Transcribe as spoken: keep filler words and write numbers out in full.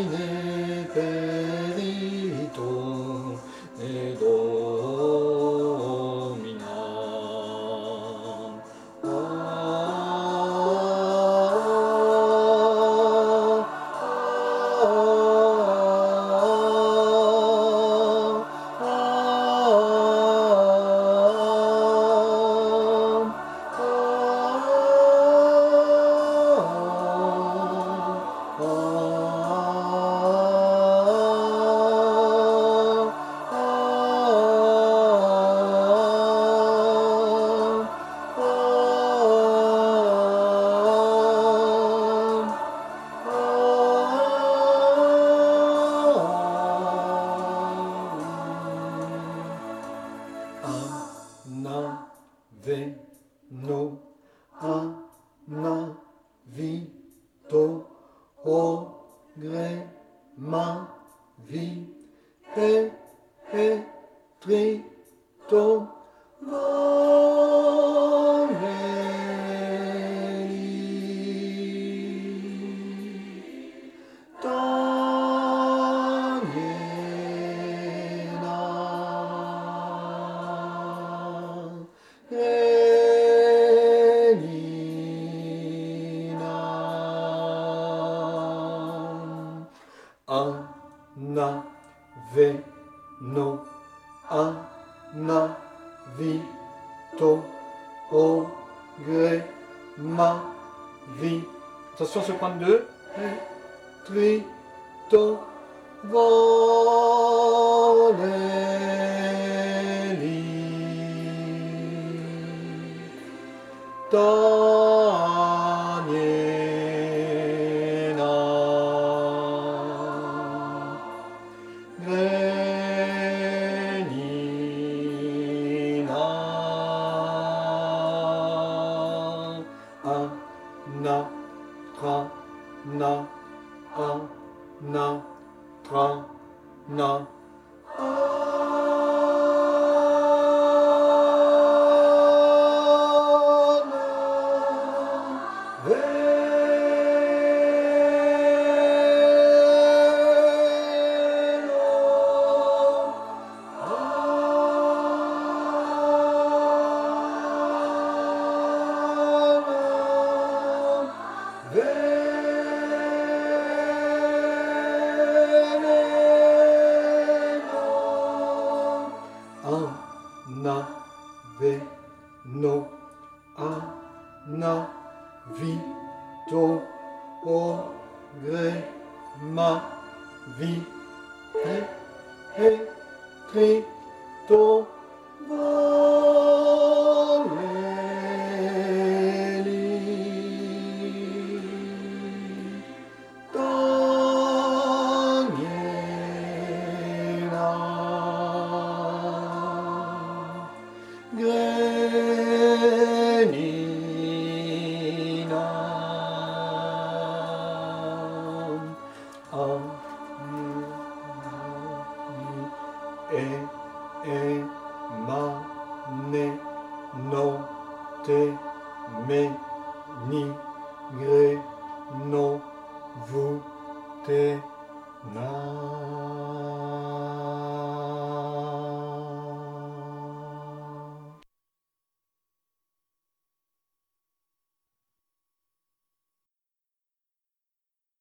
Domine perito e domina. Anaveno, anavito, ogre, ma, vi, e, e, trito, voleli, Daniela, Renina, Anaveno, anavito, ogre, ma, vi. Attention sur le point de deux. Trito, voleli, Daniela, Renina, Anna, tra, na, Anna, tra, na, Anaveno, anavito, ogre, ma, vi, e, e, trito, voleli, Daniela, Grenina, Ami, e, e, ma, ne, no, te, me, ni, gre, no, vous, te, na.